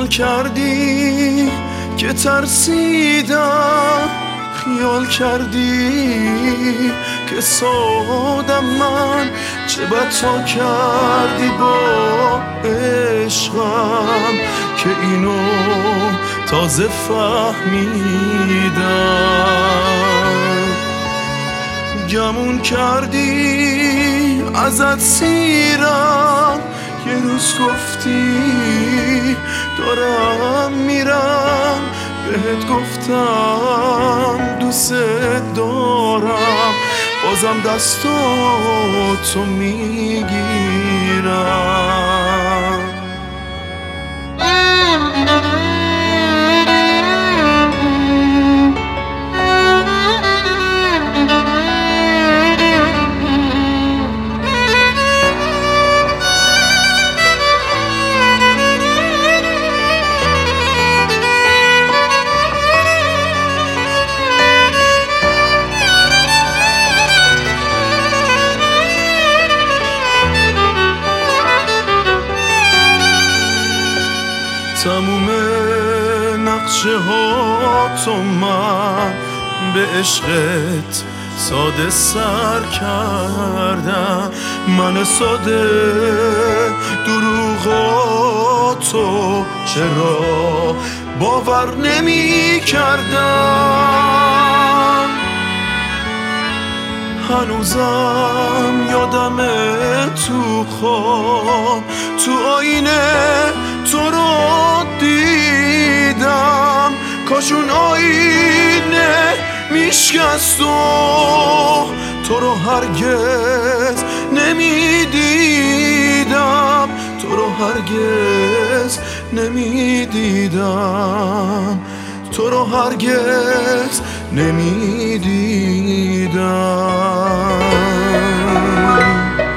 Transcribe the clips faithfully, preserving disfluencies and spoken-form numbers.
کردی که ترسیدم، خیال کردی که سادم من، چه بد تا کردی با عشقم که اینو تازه فهمیدم. گمون کردی ازت سیرم، یه روز گفتی دارم میرم، بهت گفتم دوست دارم، بازم دستاتو میگیرم. تموم نقشه ها تو من به عشقت ساده سر کردم، من ساده دروغاتو چرا باور نمی کردم. هنوزم یادمه تو خواب، تو آینه تو رو دیدم، کاش اون آینه میشکست و تو رو هرگز نمیدیدم، تو رو هرگز نمیدیدم، تو رو هرگز نمیدیدم.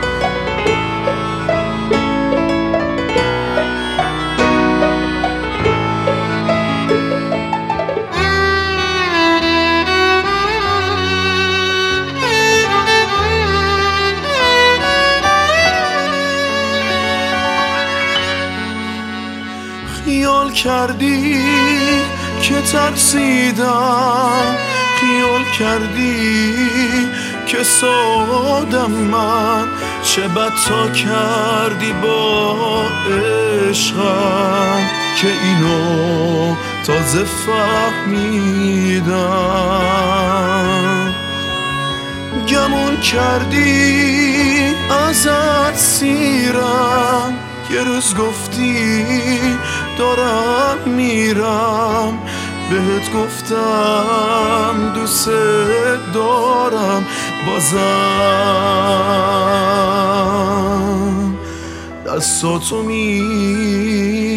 خیال کردی که ترسیدم، خیال کردی که سادم من، چه بد تا کردی با عشقم که اینو تازه فهمیدم. گمون کردی ازت سیرم، یه روز گفتی دارم میرم، بهت گفتم دوست دارم، بازم دستاتو می